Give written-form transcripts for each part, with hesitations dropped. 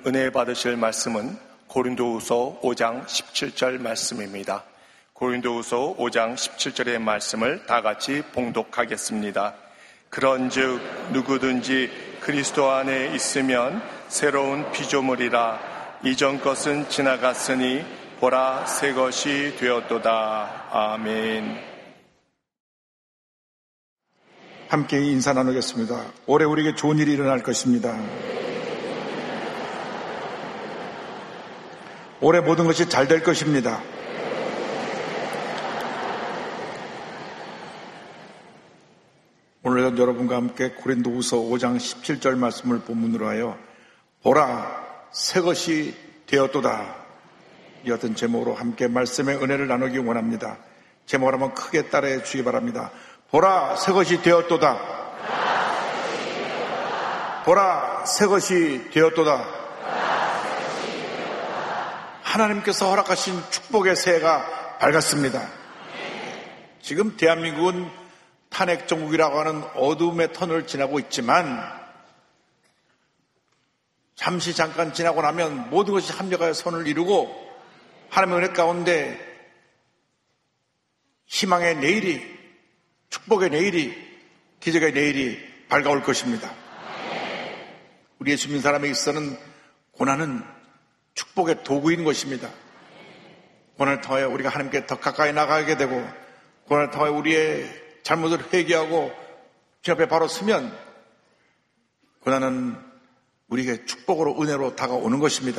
은혜 받으실 말씀은 고린도후서 5장 17절 말씀입니다. 고린도후서 5장 17절의 말씀을 다 같이 봉독하겠습니다. 그런즉 누구든지 그리스도 안에 있으면 새로운 피조물이라. 이전 것은 지나갔으니 보라 새 것이 되었도다. 아멘. 함께 인사 나누겠습니다. 올해 우리에게 좋은 일이 일어날 것입니다. 올해 모든 것이 잘 될 것입니다. 오늘 여러분과 함께 고린도후서 5장 17절 말씀을 본문으로 하여 보라 새 것이 되었도다, 이 같은 제목으로 함께 말씀의 은혜를 나누기 원합니다. 제목을 한번 크게 따라해 주시기 바랍니다. 보라 새 것이 되었도다. 보라 새 것이 되었도다. 하나님께서 허락하신 축복의 새해가 밝았습니다. 지금 대한민국은 탄핵 정국이라고 하는 어둠의 터널을 지나고 있지만 잠깐 지나고 나면 모든 것이 합력하여 선을 이루고 하나님의 은혜 가운데 희망의 내일이, 축복의 내일이, 기적의 내일이 밝아올 것입니다. 우리 예수 믿는 사람에게 있어서는 고난은 축복의 도구인 것입니다. 고난을 통하여 우리가 하나님께 더 가까이 나가게 되고, 고난을 통하여 우리의 잘못을 회개하고 주 앞에 바로 서면 고난은 우리에게 축복으로, 은혜로 다가오는 것입니다.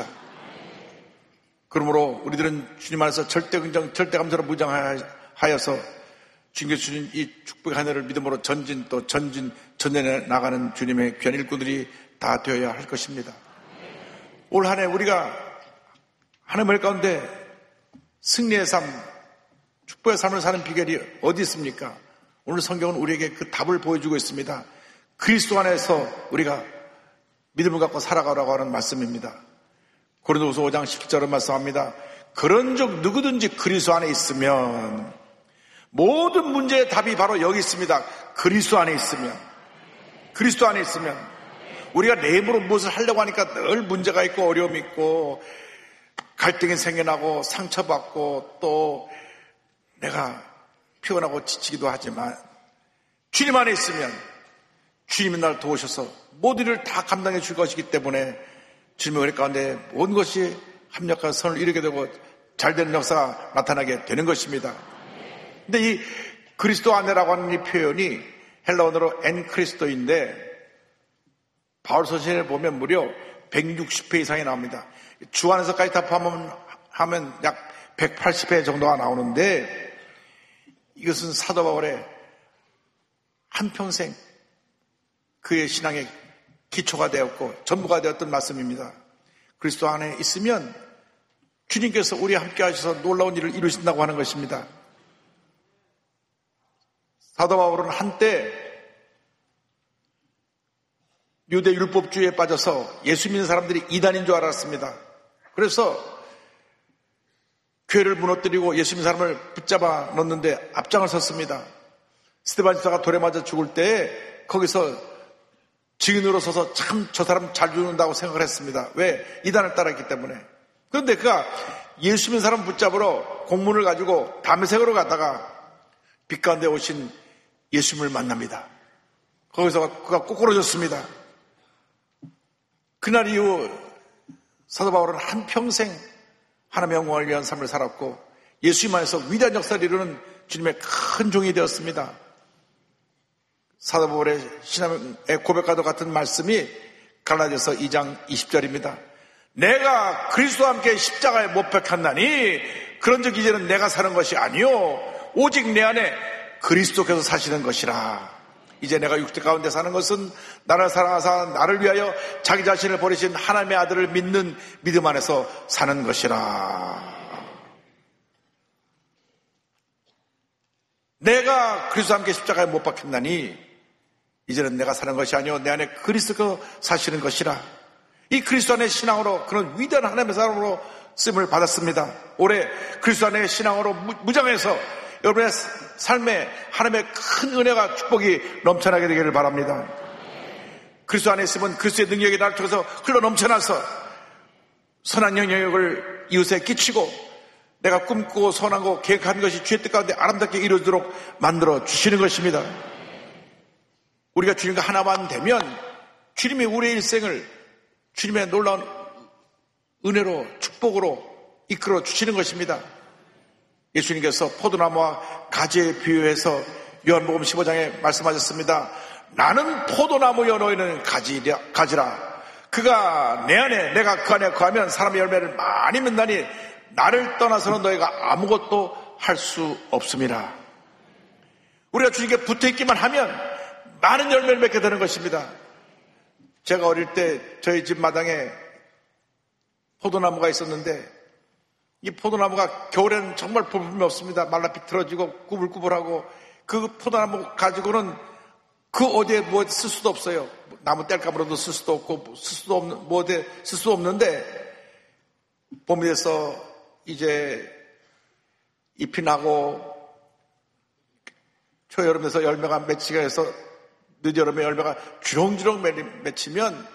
그러므로 우리들은 주님 안에서 절대 긍정, 절대 감사로 무장하여서 주님께 주신 이 축복의 하늘을 믿음으로 전진해 나가는 주님의 귀한 일꾼들이 다 되어야 할 것입니다. 올 한 해 우리가 하나님의 가운데 승리의 삶, 축복의 삶을 사는 비결이 어디 있습니까? 오늘 성경은 우리에게 그 답을 보여주고 있습니다. 그리스도 안에서 우리가 믿음을 갖고 살아가라고 하는 말씀입니다. 고린도후서 5장 17절을 말씀합니다. 그런즉 누구든지 그리스도 안에 있으면, 모든 문제의 답이 바로 여기 있습니다. 그리스도 안에 있으면. 그리스도 안에 있으면 우리가 내 힘으로 무엇을 하려고 하니까 늘 문제가 있고 어려움이 있고 갈등이 생겨나고 상처받고 또 내가 피곤하고 지치기도 하지만 주님 안에 있으면 주님이 나를 도우셔서 모든 일을 다 감당해 줄 것이기 때문에 주님의 은혜 가운데 모든 것이 합력한 선을 이루게 되고 잘되는 역사가 나타나게 되는 것입니다. 근데 이 그리스도 안에라고 하는 이 표현이 헬라어로 엔 크리스토인데 바울 서신을 보면 무려 160회 이상이 나옵니다. 주 안에서까지 다 포함하면 약 180회 정도가 나오는데 이것은 사도 바울의 한평생 그의 신앙의 기초가 되었고 전부가 되었던 말씀입니다. 그리스도 안에 있으면 주님께서 우리와 함께 하셔서 놀라운 일을 이루신다고 하는 것입니다. 사도 바울은 한때 유대 율법주의에 빠져서 예수 믿는 사람들이 이단인 줄 알았습니다. 그래서 교회를 무너뜨리고 예수 믿는 사람을 붙잡아 넣는데 앞장을 섰습니다. 스데반 집사가 돌에 맞아 죽을 때 거기서 증인으로 서서 참 저 사람 잘 죽는다고 생각을 했습니다. 왜? 이단을 따랐기 때문에. 그런데 그가 예수 믿는 사람 붙잡으러 공문을 가지고 담에색으로 갔다가 빛 가운데 오신 예수님을 만납니다. 거기서 그가 꼬꾸러졌습니다. 그날 이후 사도 바울은 한평생 하나님의 영광을 위한 삶을 살았고 예수님 안에서 위대한 역사를 이루는 주님의 큰 종이 되었습니다. 사도 바울의 신앙의 고백과도 같은 말씀이 갈라디아서 2장 20절입니다. 내가 그리스도와 함께 십자가에 못 박혔나니 그런즉 이제는 내가 사는 것이 아니요 오직 내 안에 그리스도께서 사시는 것이라. 이제 내가 육체 가운데 사는 것은 나를 사랑하사 나를 위하여 자기 자신을 버리신 하나님의 아들을 믿는 믿음 안에서 사는 것이라. 내가 그리스도와 함께 십자가에 못 박혔나니 이제는 내가 사는 것이 아니요 내 안에 그리스도가 사시는 것이라. 이 그리스도 안의 신앙으로 그런 위대한 하나님의 사람으로 쓰임을 받았습니다. 올해 그리스도 안의 신앙으로 무장해서 여러분의 삶에 하나님의 큰 은혜가 축복이 넘쳐나게 되기를 바랍니다. 그리스도 안에 있으면 그리스도의 능력이 나를 통해서 흘러 넘쳐나서 선한 영향력을 이웃에 끼치고 내가 꿈꾸고 선하고 계획한 것이 주의 뜻 가운데 아름답게 이루어지도록 만들어 주시는 것입니다. 우리가 주님과 하나만 되면 주님이 우리의 일생을 주님의 놀라운 은혜로 축복으로 이끌어 주시는 것입니다. 예수님께서 포도나무와 가지에 비유해서 요한복음 15장에 말씀하셨습니다. 나는 포도나무여 너희는 가지라. 그가 내 안에 내가 그 안에 거하면 사람의 열매를 많이 맺나니 나를 떠나서는 너희가 아무것도 할 수 없습니다. 우리가 주님께 붙어있기만 하면 많은 열매를 맺게 되는 것입니다. 제가 어릴 때 저희 집 마당에 포도나무가 있었는데 이 포도나무가 겨울에는 정말 볼품이 없습니다. 말라 비틀어지고 구불구불하고 그 포도나무 가지고는 그 어디에 뭐 쓸 수도 없어요. 나무 뗄감으로도 쓸 수도 없고 쓸 수도 없는 뭐 어디에 쓸 수도 없는데 봄이 돼서 이제 잎이 나고 초여름 돼서 열매가 맺히게 해서 늦여름에 열매가 주렁주렁 맺히면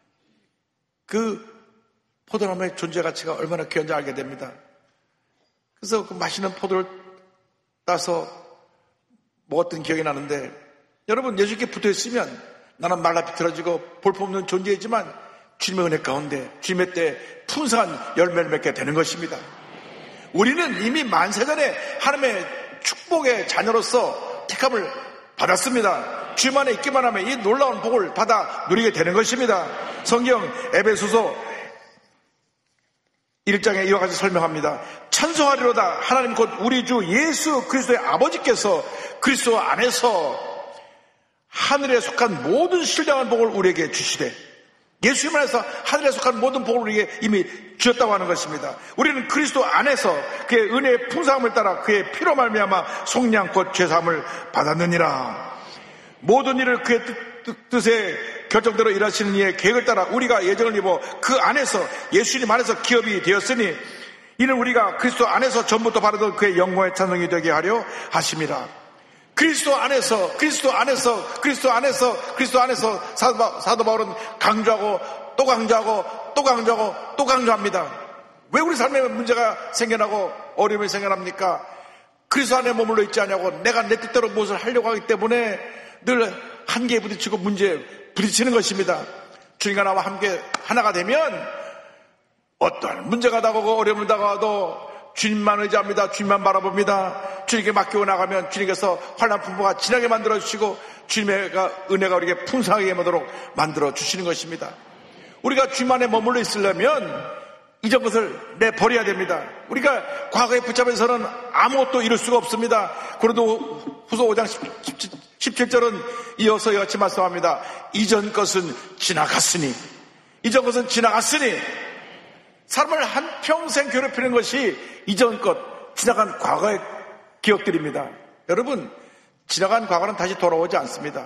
그 포도나무의 존재 가치가 얼마나 귀한지 알게 됩니다. 그래서 그 맛있는 포도를 따서 먹었던 기억이 나는데 여러분 예수님께 붙어있으면 나는 말라 비틀어지고 볼품없는 존재이지만 주님의 은혜 가운데 주님의 때 풍성한 열매를 맺게 되는 것입니다. 우리는 이미 만세전에 하나님의 축복의 자녀로서 택함을 받았습니다. 주님 안에 있기만 하면 이 놀라운 복을 받아 누리게 되는 것입니다. 성경 에베소서 1장에 이와 같이 설명합니다. 찬송하리로다 하나님 곧 우리 주 예수 그리스도의 아버지께서 그리스도 안에서 하늘에 속한 모든 신령한 복을 우리에게 주시되 예수님 안에서 하늘에 속한 모든 복을 우리에게 이미 주셨다고 하는 것입니다. 우리는 그리스도 안에서 그의 은혜의 풍성함을 따라 그의 피로 말미암아 속량껏 죄사함을 받았느니라. 모든 일을 그의 뜻에 결정대로 일하시는 이의 계획을 따라 우리가 예정을 입어 그 안에서 예수님 안에서 기업이 되었으니 이는 우리가 그리스도 안에서 전부터 바르던 그의 영광의 찬송이 되게 하려 하심이라. 그리스도 안에서 사도 바울은 강조하고 또 강조하고 또 강조하고 또 강조합니다. 왜 우리 삶에 문제가 생겨나고 어려움이 생겨납니까? 그리스도 안에 머물러 있지 않냐고 내가 내 뜻대로 무엇을 하려고 하기 때문에 늘 한계에 부딪히고 문제에 부딪히는 것입니다. 주님과 나와 함께 하나가 되면 어떠한 문제가 다가오고 어려움이 다가와도 주님만 의지합니다. 주님만 바라봅니다. 주님께 맡기고 나가면 주님께서 환난 풍부가 진하게 만들어주시고 주님의 은혜가 우리에게 풍성하게 임하도록 만들어주시는 것입니다. 우리가 주님 안에 머물러 있으려면 이전 것을 내버려야 됩니다. 우리가 과거에 붙잡혀서는 아무것도 이룰 수가 없습니다. 고린도 후서 5장 17절은 이어서 이같이 말씀합니다. 이전 것은 지나갔으니 사람을 한평생 괴롭히는 것이 이전 것, 지나간 과거의 기억들입니다. 여러분, 지나간 과거는 다시 돌아오지 않습니다.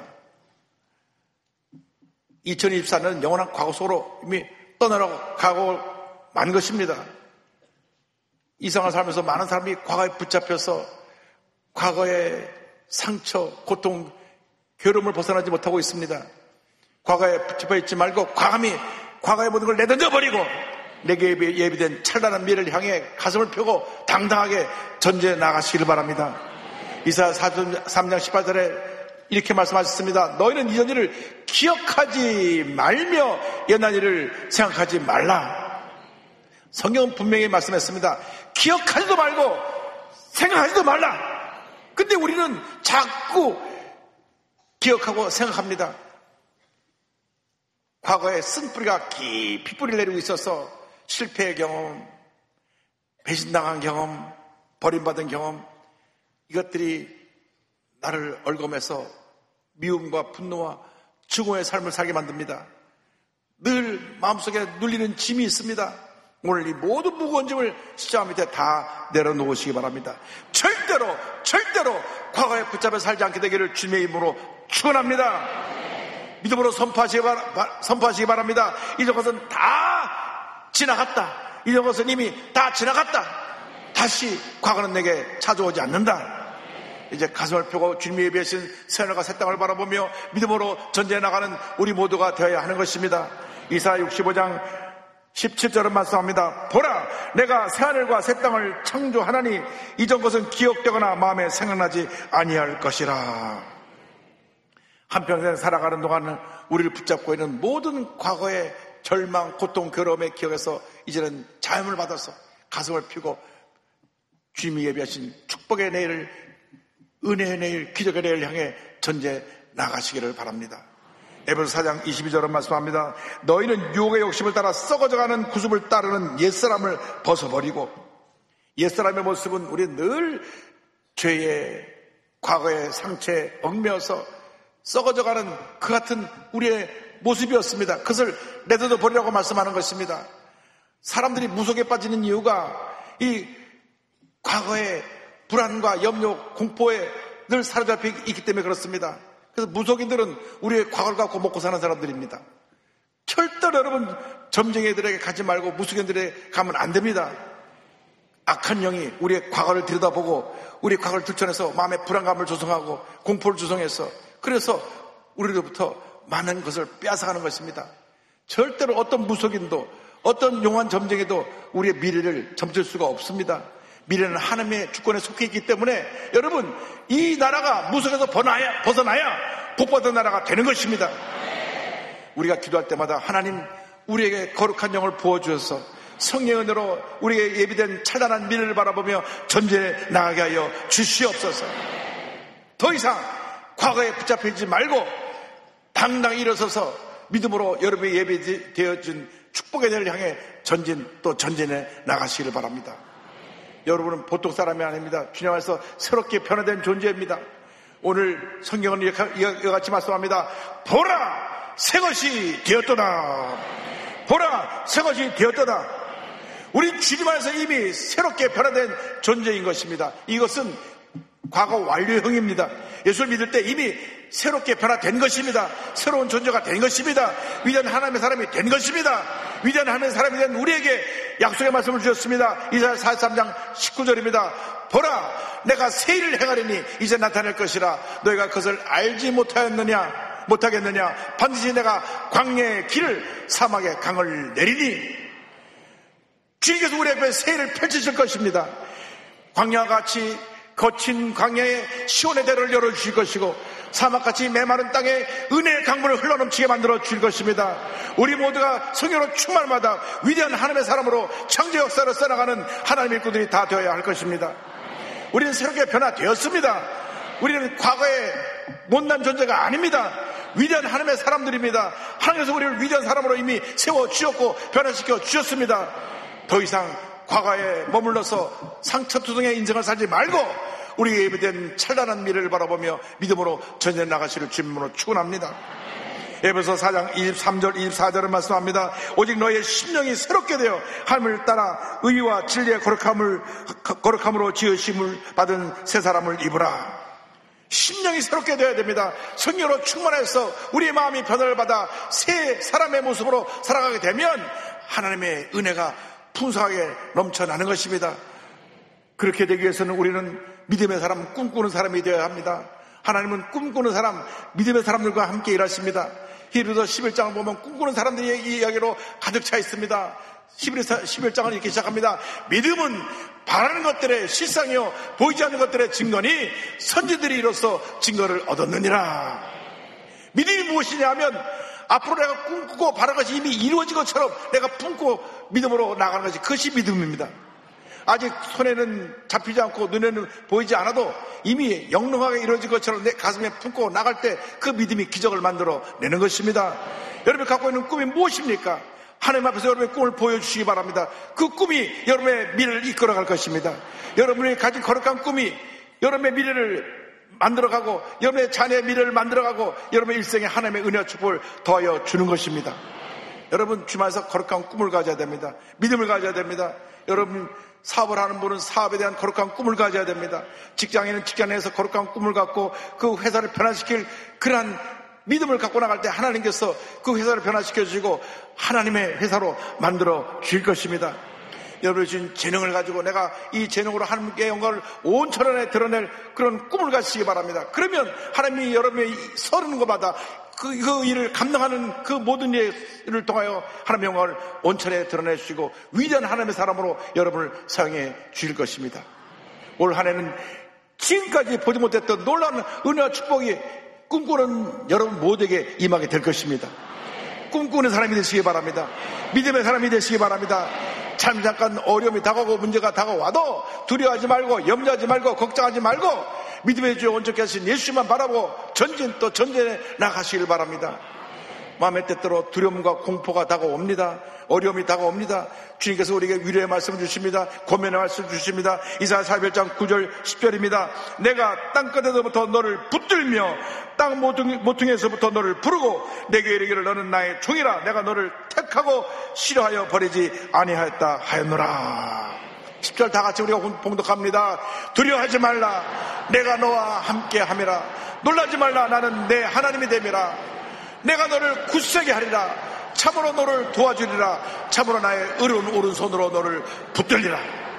2024년은 영원한 과거 속으로 이미 떠나가고 만 것입니다. 이 세상을 살면서 많은 사람이 과거에 붙잡혀서 과거의 상처, 고통, 괴로움을 벗어나지 못하고 있습니다. 과거에 붙잡혀 있지 말고 과거의 모든 걸 내던져버리고 내게 예비된 찬란한 미래를 향해 가슴을 펴고 당당하게 전진해 나가시기를 바랍니다. 이사야 3장 18절에 이렇게 말씀하셨습니다. 너희는 이전 일을 기억하지 말며 옛날 일을 생각하지 말라. 성경은 분명히 말씀했습니다. 기억하지도 말고 생각하지도 말라. 근데 우리는 자꾸 기억하고 생각합니다. 과거에 쓴뿌리가 깊이 뿌리를 내리고 있어서 실패의 경험, 배신당한 경험, 버림받은 경험, 이것들이 나를 얽어매서 미움과 분노와 증오의 삶을 살게 만듭니다. 늘 마음속에 눌리는 짐이 있습니다. 오늘 이 모든 무거운 짐을 십자가 밑에 다 내려놓으시기 바랍니다. 절대로 과거에 붙잡혀 살지 않게 되기를 주님의 이름으로 축원합니다. 믿음으로 선포하시기 바랍니다. 이전 것은 다 지나갔다. 이전 것은 이미 다 지나갔다. 다시 과거는 내게 찾아오지 않는다. 이제 가슴을 펴고 주님이 예비하신 새하늘과 새 땅을 바라보며 믿음으로 전진해 나가는 우리 모두가 되어야 하는 것입니다. 이사야 65장 17절은 말씀합니다. 보라, 내가 새하늘과 새 땅을 창조하나니 이전 것은 기억되거나 마음에 생각나지 아니할 것이라. 한평생 살아가는 동안 우리를 붙잡고 있는 모든 과거의 절망, 고통, 괴로움의 기억에서 이제는 자유를 받아서 가슴을 펴고 주님이 예비하신 축복의 내일을, 은혜의 내일, 기적의 내일을 향해 전제 나가시기를 바랍니다. 에베소 4장 22절은 말씀합니다. 너희는 유혹의 욕심을 따라 썩어져가는 구습을 따르는 옛사람을 벗어버리고, 옛사람의 모습은 우리 늘 죄의 과거의 상처에 얽매여서 썩어져가는 그 같은 우리의 모습이었습니다. 그것을 내버려 버리라고 말씀하는 것입니다. 사람들이 무속에 빠지는 이유가 이 과거의 불안과 염려, 공포에 늘 사로잡혀 있기 때문에 그렇습니다. 그래서 무속인들은 우리의 과거를 갖고 먹고 사는 사람들입니다. 절대로 여러분 점쟁이들에게 가지 말고 무속인들에게 가면 안 됩니다. 악한 영이 우리의 과거를 들여다보고 우리의 과거를 들춰내서 마음에 불안감을 조성하고 공포를 조성해서, 그래서 우리로부터 많은 것을 빼앗아가는 것입니다. 절대로 어떤 무속인도 어떤 용한 점쟁이도 우리의 미래를 점칠 수가 없습니다. 미래는 하나님의 주권에 속해 있기 때문에 여러분, 이 나라가 무속에서 벗어나야 복받은 나라가 되는 것입니다. 우리가 기도할 때마다 하나님, 우리에게 거룩한 영을 부어주셔서 성령의 은혜로 우리에게 예비된 찬란한 미래를 바라보며 전진해 나가게 하여 주시옵소서. 더 이상 과거에 붙잡히지 말고 당당히 일어서서 믿음으로 여러분이 예비되어진 축복의 날을 향해 전진 또 전진해 나가시기를 바랍니다. 여러분은 보통 사람이 아닙니다. 주님 안에서 새롭게 변화된 존재입니다. 오늘 성경은 이같이 말씀합니다. 보라, 새것이 되었도다. 보라, 새것이 되었도다. 우리 주님 안에서 이미 새롭게 변화된 존재인 것입니다. 이것은 과거 완료형입니다. 예수를 믿을 때 이미 새롭게 변화된 것입니다. 새로운 존재가 된 것입니다. 위대한 하나님의 사람이 된 것입니다. 위대한 하나님의 사람이 된 우리에게 약속의 말씀을 주셨습니다. 이사야 43장 19절입니다. 보라, 내가 새 일을 행하리니 이제 나타낼 것이라. 너희가 그것을 알지 못하겠느냐. 반드시 내가 광야의 길을, 사막의 강을 내리니. 주님께서 우리 앞에 새 일을 펼치실 것입니다. 광야와 같이 거친 광야에 시온의 대로를 열어주실 것이고, 사막같이 메마른 땅에 은혜의 강물을 흘러넘치게 만들어 주실 것입니다. 우리 모두가 성령으로 충만마다 위대한 하나님의 사람으로 창조 역사를 써나가는 하나님의 일꾼들이 다 되어야 할 것입니다. 우리는 새롭게 변화되었습니다. 우리는 과거의 못난 존재가 아닙니다. 위대한 하나님의 사람들입니다. 하나님께서 우리를 위대한 사람으로 이미 세워주셨고 변화시켜 주셨습니다. 더 이상 과거에 머물러서 상처투성의 인생을 살지 말고 우리에게 예비된 찬란한 미래를 바라보며 믿음으로 전진해 나가시를 주님으로 축원합니다. 에베소 4장 23절 24절은 말씀합니다. 오직 너희의 심령이 새롭게 되어 하나님을 따라 의와 진리의 거룩함으로 지으심을 받은 새 사람을 입으라. 심령이 새롭게 되어야 됩니다. 성령으로 충만해서 우리의 마음이 변화를 받아 새 사람의 모습으로 살아가게 되면 하나님의 은혜가 풍성하게 넘쳐나는 것입니다. 그렇게 되기 위해서는 우리는 믿음의 사람, 꿈꾸는 사람이 되어야 합니다. 하나님은 꿈꾸는 사람, 믿음의 사람들과 함께 일하십니다. 히브리서 11장을 보면 꿈꾸는 사람들의 이야기로 가득 차 있습니다. 11장은 이렇게 시작합니다. 믿음은 바라는 것들의 실상이요 보이지 않는 것들의 증거니 선지들이 이로써 증거를 얻었느니라. 믿음이 무엇이냐 하면 앞으로 내가 꿈꾸고 바라는 것이 이미 이루어진 것처럼 내가 품고 믿음으로 나가는 것이, 그것이 믿음입니다. 아직 손에는 잡히지 않고 눈에는 보이지 않아도 이미 영롱하게 이루어진 것처럼 내 가슴에 품고 나갈 때 그 믿음이 기적을 만들어 내는 것입니다. 여러분이 갖고 있는 꿈이 무엇입니까? 하나님 앞에서 여러분의 꿈을 보여주시기 바랍니다. 그 꿈이 여러분의 미래를 이끌어갈 것입니다. 여러분이 가진 거룩한 꿈이 여러분의 미래를 만들어가고 여러분의 자녀의 미래를 만들어가고 여러분의 일생에 하나님의 은혜와 축복을 더하여 주는 것입니다. 여러분 주말에서 거룩한 꿈을 가져야 됩니다. 믿음을 가져야 됩니다. 여러분 사업을 하는 분은 사업에 대한 거룩한 꿈을 가져야 됩니다. 직장인은 직장 내에서 거룩한 꿈을 갖고 그 회사를 변화시킬 그러한 믿음을 갖고 나갈 때 하나님께서 그 회사를 변화시켜 주시고 하나님의 회사로 만들어 주실 것입니다. 여러분이 주신 재능을 가지고 내가 이 재능으로 하나님께 영광을 온 천하에 드러낼 그런 꿈을 가지시기 바랍니다. 그러면 하나님이 여러분의 서르는 것마다 그 일을 감당하는 그 모든 일을 통하여 하나님의 영광을 온천에 드러내주시고 위대한 하나님의 사람으로 여러분을 사용해 주실 것입니다. 올 한 해는 지금까지 보지 못했던 놀라운 은혜와 축복이 꿈꾸는 여러분 모두에게 임하게 될 것입니다. 꿈꾸는 사람이 되시기 바랍니다. 믿음의 사람이 되시기 바랍니다. 잠깐 어려움이 다가오고 문제가 다가와도 두려워하지 말고 염려하지 말고 걱정하지 말고 믿음의 주에 온전케 하신 예수만 바라보고 전진 또 전진에 나가시길 바랍니다. 마음의 때때로 두려움과 공포가 다가옵니다. 어려움이 다가옵니다. 주님께서 우리에게 위로의 말씀을 주십니다. 고면의 말씀을 주십니다. 이사야 41장 9절 10절입니다. 내가 땅끝에서부터 너를 붙들며 땅 모퉁이에서부터 너를 부르고 내게 이르기를 너는 나의 종이라. 내가 너를 택하고 싫어하여 버리지 아니하였다 하였노라. 10절 다 같이 우리가 봉독합니다. 두려워하지 말라. 내가 너와 함께 함이라. 놀라지 말라. 나는 내 하나님이 됨이라. 내가 너를 굳세게 하리라. 참으로 너를 도와주리라. 참으로 나의 의로운 오른손으로 너를 붙들리라.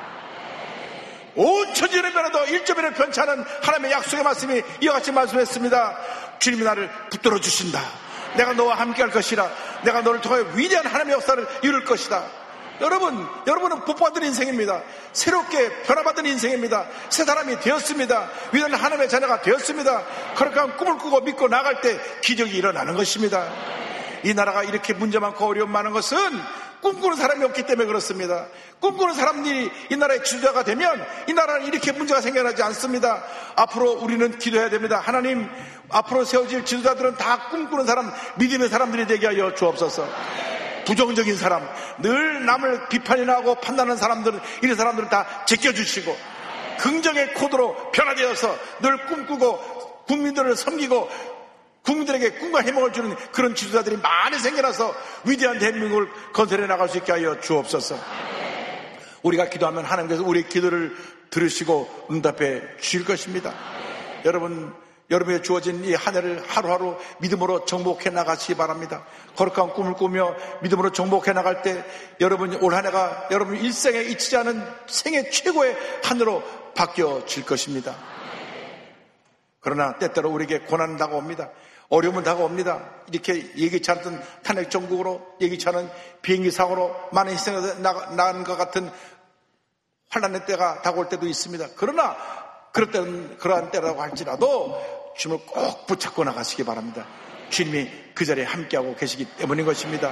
온 천지를 변화도 1.1을 변치 않은 하나님의 약속의 말씀이 이와 같이 말씀했습니다. 주님이 나를 붙들어 주신다. 내가 너와 함께 할 것이라. 내가 너를 통하여 위대한 하나님의 역사를 이룰 것이다. 여러분은 복받은 인생입니다. 새롭게 변화받은 인생입니다. 새 사람이 되었습니다. 위대한 하나님의 자녀가 되었습니다. 그러니까 꿈을 꾸고 믿고 나갈 때 기적이 일어나는 것입니다. 이 나라가 이렇게 문제 많고 어려움 많은 것은 꿈꾸는 사람이 없기 때문에 그렇습니다. 꿈꾸는 사람들이 이 나라의 지도자가 되면 이 나라는 이렇게 문제가 생겨나지 않습니다. 앞으로 우리는 기도해야 됩니다. 하나님, 앞으로 세워질 지도자들은 다 꿈꾸는 사람, 믿음의 사람들이 되게 하여 주옵소서. 부정적인 사람, 늘 남을 비판이나 하고 판단하는 사람들은, 이런 사람들은 다 제껴주시고 긍정의 코드로 변화되어서 늘 꿈꾸고 국민들을 섬기고 국민들에게 꿈과 희망을 주는 그런 지도자들이 많이 생겨나서 위대한 대한민국을 건설해 나갈 수 있게 하여 주옵소서. 우리가 기도하면 하나님께서 우리의 기도를 들으시고 응답해 주실 것입니다. 여러분의 주어진 이 한 해를 하루하루 믿음으로 정복해 나가시기 바랍니다. 거룩한 꿈을 꾸며 믿음으로 정복해 나갈 때 여러분 올 한 해가 여러분 일생에 잊히지 않은 생애 최고의 한 해로 바뀌어질 것입니다. 그러나 때때로 우리에게 고난은 다가옵니다. 어려움은 다가옵니다. 이렇게 예기치 않던 탄핵 정국으로, 예기치 않은 비행기 사고로 많은 희생이 나는 것 같은 환난의 때가 다가올 때도 있습니다. 그러나 그러한 때라고 할지라도 주님을 꼭 붙잡고 나가시기 바랍니다. 주님이 그 자리에 함께하고 계시기 때문인 것입니다.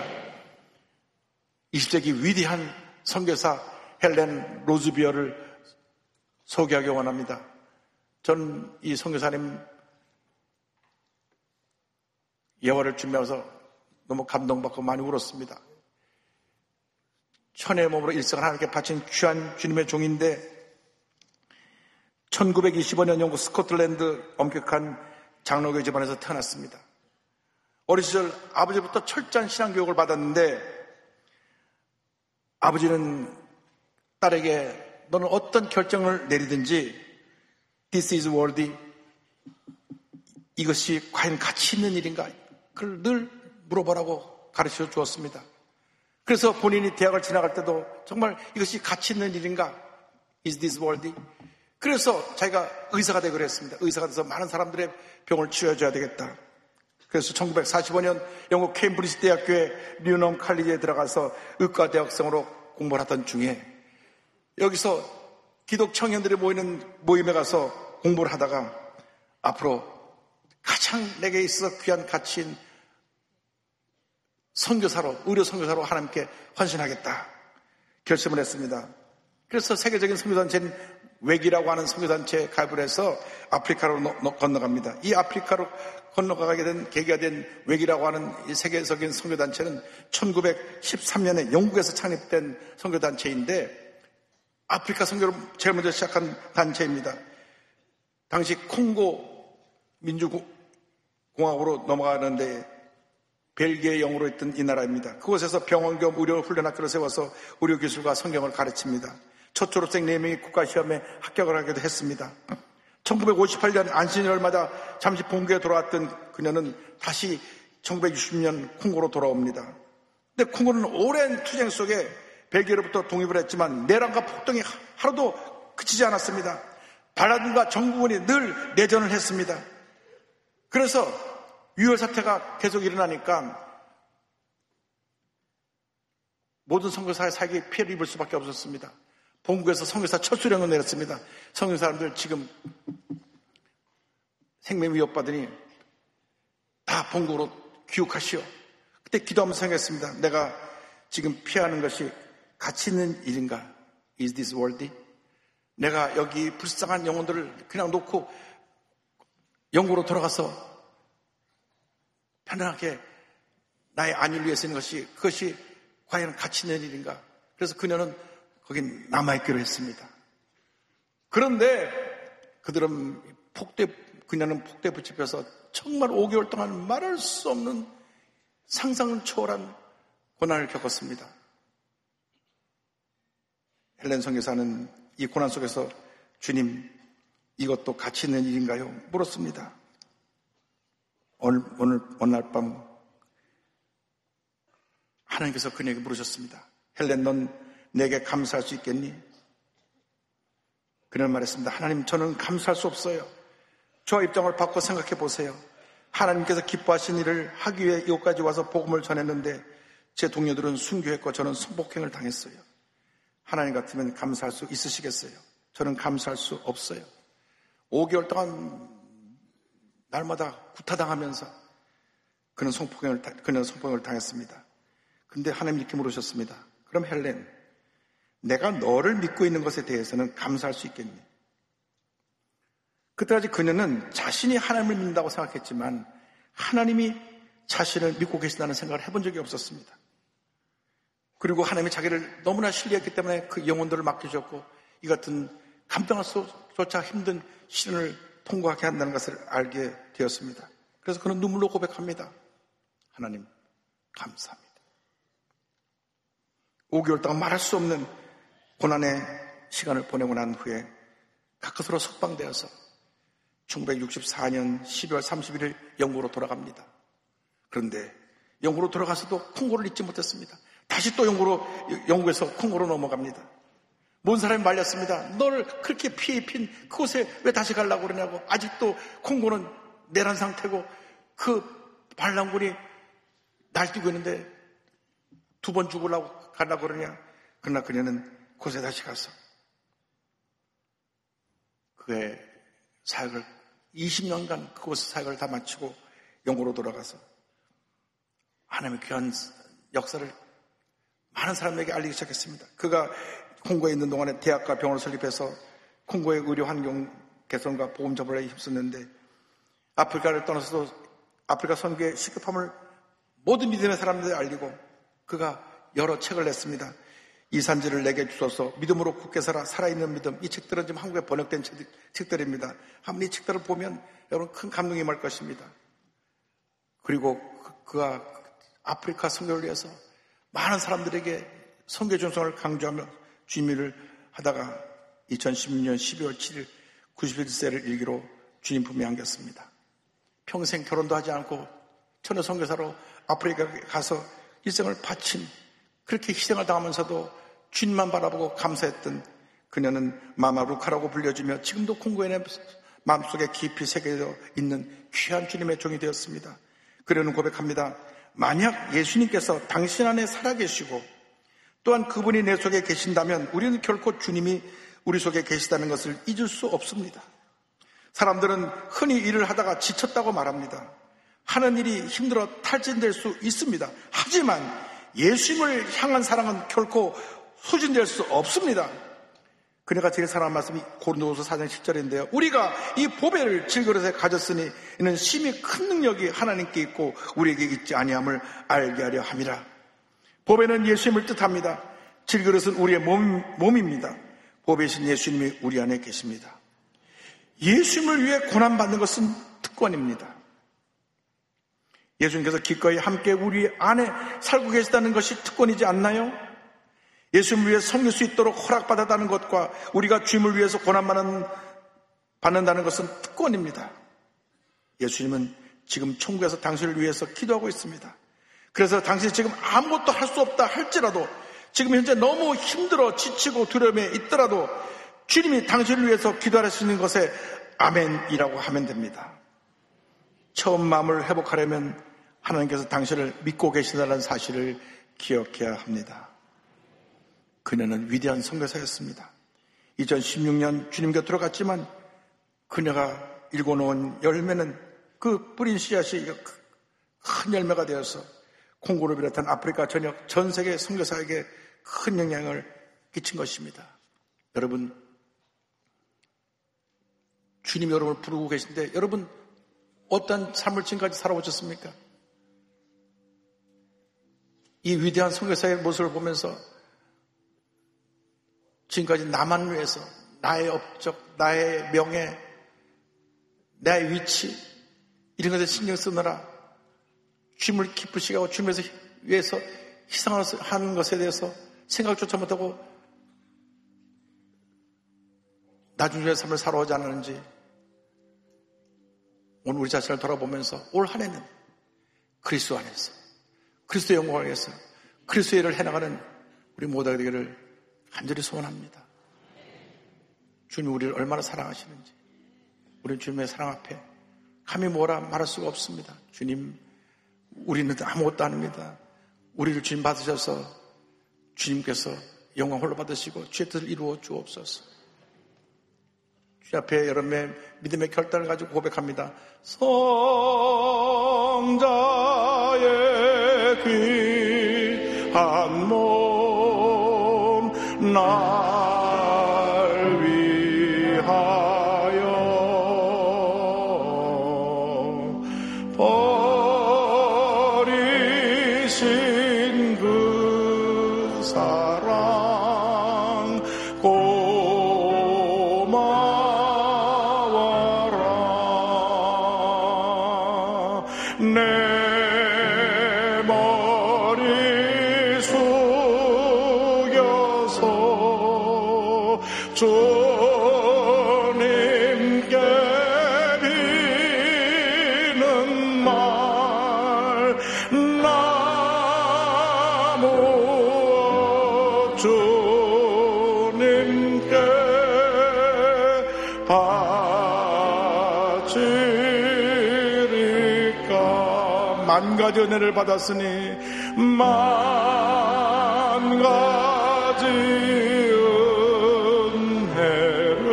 20세기 위대한 선교사 헬렌 로즈비어를 소개하기 원합니다. 저는 이 선교사님 예화를 준비하면서 너무 감동받고 많이 울었습니다. 천의 몸으로 일생을 하나님께 바친 귀한 주님의 종인데 1925년 영국 스코틀랜드 엄격한 장로교 집안에서 태어났습니다. 어린 시절 아버지부터 철저한 신앙교육을 받았는데 아버지는 딸에게 너는 어떤 결정을 내리든지 This is worthy, 이것이 과연 가치 있는 일인가? 그걸 늘 물어보라고 가르쳐 주었습니다. 그래서 본인이 대학을 지나갈 때도 정말 이것이 가치 있는 일인가? Is this worthy? 그래서 자기가 의사가 되기로 했습니다. 의사가 돼서 많은 사람들의 병을 치료해줘야 되겠다. 그래서 1945년 영국 케임브리지 대학교의 뉴넘 칼리지에 들어가서 의과 대학생으로 공부를 하던 중에 여기서 기독 청년들이 모이는 모임에 가서 공부를 하다가 앞으로 가장 내게 있어서 귀한 가치인 선교사로, 의료 선교사로 하나님께 헌신하겠다 결심을 했습니다. 그래서 세계적인 선교단체인 웩이라고 하는 선교단체에 가입을 해서 아프리카로 건너갑니다. 이 아프리카로 건너가게 된 계기가 된 웩이라고 하는 이 세계적인 선교단체는 1913년에 영국에서 창립된 선교단체인데 아프리카 선교를 제일 먼저 시작한 단체입니다. 당시 콩고 민주공화국으로 넘어가는데 벨기에 영으로 있던 이 나라입니다. 그곳에서 병원 겸 의료 훈련학교를 세워서 의료 기술과 성경을 가르칩니다. 첫 졸업생 4명이 국가시험에 합격을 하기도 했습니다. 1958년 안식년을마다 잠시 본국에 돌아왔던 그녀는 다시 1960년 콩고로 돌아옵니다. 근데 콩고는 오랜 투쟁 속에 벨기에로부터 독립을 했지만 내란과 폭동이 하루도 그치지 않았습니다. 발라딘과 정부군이 늘 내전을 했습니다. 그래서 유혈 사태가 계속 일어나니까 모든 선교사의 사역에 피해를 입을 수밖에 없었습니다. 본국에서 선교사 철수령을 내렸습니다. 선교사람들 지금 생명 위협받으니 다 본국으로 귀국하시오. 그때 기도하면서 생각했습니다. 내가 지금 피하는 것이 가치 있는 일인가? Is this worthy? 내가 여기 불쌍한 영혼들을 그냥 놓고 영국으로 돌아가서 편안하게 나의 안위를 위해 쓰는 것이 그것이 과연 가치 있는 일인가? 그래서 그녀는 거기 남아있기로 했습니다. 그런데 그녀는 폭대에 붙잡혀서 정말 5개월 동안 말할 수 없는 상상을 초월한 고난을 겪었습니다. 헬렌 선교사는 이 고난 속에서 주님, 이것도 가치 있는 일인가요? 물었습니다. 어느 날 밤 하나님께서 그녀에게 물으셨습니다. 헬렌, 넌 내게 감사할 수 있겠니? 그녀는 말했습니다. 하나님, 저는 감사할 수 없어요. 저와 입장을 바꿔 생각해 보세요. 하나님께서 기뻐하신 일을 하기 위해 이곳까지 와서 복음을 전했는데 제 동료들은 순교했고 저는 성폭행을 당했어요. 하나님 같으면 감사할 수 있으시겠어요? 저는 감사할 수 없어요. 5개월 동안 날마다 구타당하면서 그는 성폭행을 당했습니다. 근데 하나님 이렇게 물으셨습니다. 그럼 헬렌, 내가 너를 믿고 있는 것에 대해서는 감사할 수 있겠니? 그때까지 그녀는 자신이 하나님을 믿는다고 생각했지만 하나님이 자신을 믿고 계신다는 생각을 해본 적이 없었습니다. 그리고 하나님이 자기를 너무나 신뢰했기 때문에 그 영혼들을 맡겨주셨고 이 같은 감당할 수조차 힘든 시련을 통과하게 한다는 것을 알게 되었습니다. 그래서 그는 눈물로 고백합니다. 하나님, 감사합니다. 5개월 동안 말할 수 없는 고난의 시간을 보내고 난 후에 가까스로 석방되어서 1964년 12월 31일 영국으로 돌아갑니다. 그런데 영국으로 돌아가서도 콩고를 잊지 못했습니다. 다시 또 영국에서 콩고로 넘어갑니다. 모든 사람이 말렸습니다. 너를 그렇게 피해 입힌 그곳에 왜 다시 가려고 그러냐고. 아직도 콩고는 내란 상태고 그 반란군이 날뛰고 있는데 2번 죽으려고 가려고 그러냐. 그러나 그녀는 그곳에 다시 가서 그의 사역을 20년간 그곳의 사역을 다 마치고 영국으로 돌아가서 하나님의 귀한 역사를 많은 사람에게 알리기 시작했습니다. 그가 콩고에 있는 동안에 대학과 병원을 설립해서 콩고의 의료 환경 개선과 보험 전반에 힘썼는데 아프리카를 떠나서도 아프리카 선교의 시급함을 모든 믿음의 사람들에게 알리고 그가 여러 책을 냈습니다. 이 산지를 내게 주소서, 믿음으로 굳게 살아있는 믿음. 이 책들은 지금 한국에 번역된 책들입니다. 한번 이 책들을 보면 여러분 큰 감동이 임할 것입니다. 그리고 그가 아프리카 선교를 위해서 많은 사람들에게 선교 전송을 강조하며 주님을 하다가 2016년 12월 7일 91세를 일기로 주님 품에 안겼습니다. 평생 결혼도 하지 않고 천여 선교사로 아프리카에 가서 일생을 바친 그렇게 희생을 당하면서도 주님만 바라보고 감사했던 그녀는 마마 루카라고 불려주며 지금도 콩고의 마음속에 깊이 새겨져 있는 귀한 주님의 종이 되었습니다. 그녀는 고백합니다. 만약 예수님께서 당신 안에 살아계시고 또한 그분이 내 속에 계신다면 우리는 결코 주님이 우리 속에 계시다는 것을 잊을 수 없습니다. 사람들은 흔히 일을 하다가 지쳤다고 말합니다. 하는 일이 힘들어 탈진될 수 있습니다. 하지만 예수님을 향한 사랑은 결코 소진될 수 없습니다. 그녀가 제일 사랑하는 말씀이 고린도후서 4장 10절인데요. 우리가 이 보배를 질그릇에 가졌으니 이는 심히 큰 능력이 하나님께 있고 우리에게 있지 아니함을 알게 하려 함이라. 보배는 예수님을 뜻합니다. 질그릇은 우리의 몸입니다. 보배이신 예수님이 우리 안에 계십니다. 예수님을 위해 고난받는 것은 특권입니다. 예수님께서 기꺼이 함께 우리 안에 살고 계시다는 것이 특권이지 않나요? 예수님을 위해 섬길 수 있도록 허락받았다는 것과 우리가 주님을 위해서 고난받는다는 것은 특권입니다. 예수님은 지금 천국에서 당신을 위해서 기도하고 있습니다. 그래서 당신이 지금 아무것도 할 수 없다 할지라도 지금 현재 너무 힘들어 지치고 두려움에 있더라도 주님이 당신을 위해서 기도할 수 있는 것에 아멘이라고 하면 됩니다. 처음 마음을 회복하려면 하나님께서 당신을 믿고 계시다는 사실을 기억해야 합니다. 그녀는 위대한 선교사였습니다. 2016년 주님 곁으로 갔지만 그녀가 일궈놓은 열매는 그 뿌린 씨앗이 큰 열매가 되어서 콩고를 비롯한 아프리카 전역 전 세계 선교사에게 큰 영향을 끼친 것입니다. 여러분, 주님이 여러분을 부르고 계신데 여러분 어떤 삶을 지금까지 살아오셨습니까? 이 위대한 선교사의 모습을 보면서 지금까지 나만 위해서 나의 업적, 나의 명예, 나의 위치 이런 것에 신경 쓰느라 주님을 기쁘시게 하고 주님에서 위해서 희생하는 것에 대해서 생각조차 못하고 나중의 삶을 살아오지 않았는지 오늘 우리 자신을 돌아보면서 올 한 해는 그리스도 안에서 그리스도의 영광을 위해서 그리스도의 일을 해나가는 우리 모두가 되기를 간절히 소원합니다. 주님이 우리를 얼마나 사랑하시는지 우리 주님의 사랑 앞에 감히 뭐라 말할 수가 없습니다. 주님, 우리는 아무것도 아닙니다. 우리를 주님 받으셔서 주님께서 영광 홀로 받으시고 주의 뜻을 이루어 주옵소서. 주님 앞에 여러분의 믿음의 결단을 가지고 고백합니다. 성자의 귀한 몸 날 위하여 버리신 그 사랑 고마워라. 내 머리 숙여서 주님께 비는 말 나무 주님께 바치리까. 만 가지 은혜를 받았으니 만 가지 은혜를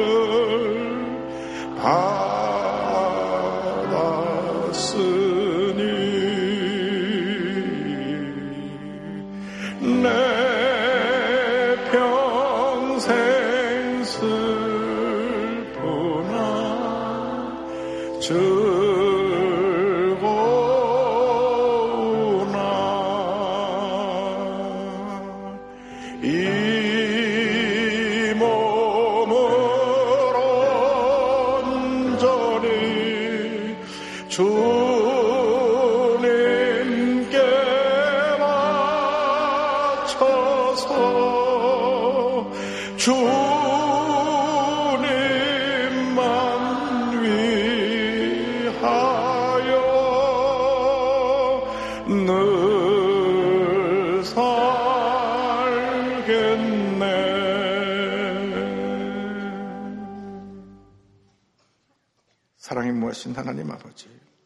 받았으니 내 평생 슬프나 즐거우나 이 몸을 온전히 주님께 바쳐서 주님만 위하여 늘 살겠네. 사랑이 무엇인 하나님 아버지,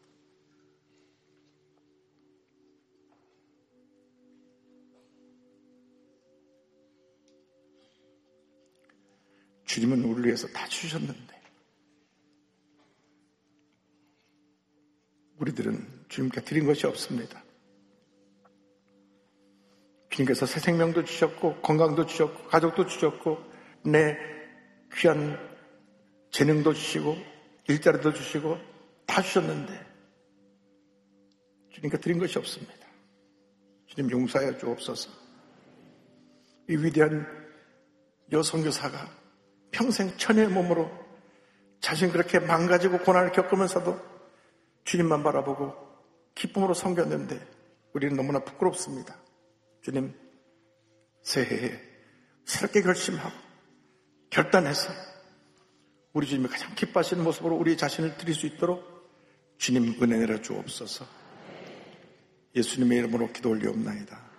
주님은 우리를 위해서 다 주셨는데 우리들은 주님께 드린 것이 없습니다. 주님께서 새 생명도 주셨고 건강도 주셨고 가족도 주셨고 내 귀한 재능도 주시고 일자리도 주시고 다 주셨는데 주님께 드린 것이 없습니다. 주님 용서하여 주옵소서. 이 위대한 여선교사가 평생 천의 몸으로 자신 그렇게 망가지고 고난을 겪으면서도 주님만 바라보고 기쁨으로 섬겼는데 우리는 너무나 부끄럽습니다. 주님, 새해에 새롭게 결심하고 결단해서 우리 주님이 가장 기뻐하시는 모습으로 우리 자신을 드릴 수 있도록 주님 은혜 내려 주옵소서. 예수님의 이름으로 기도 올리옵나이다.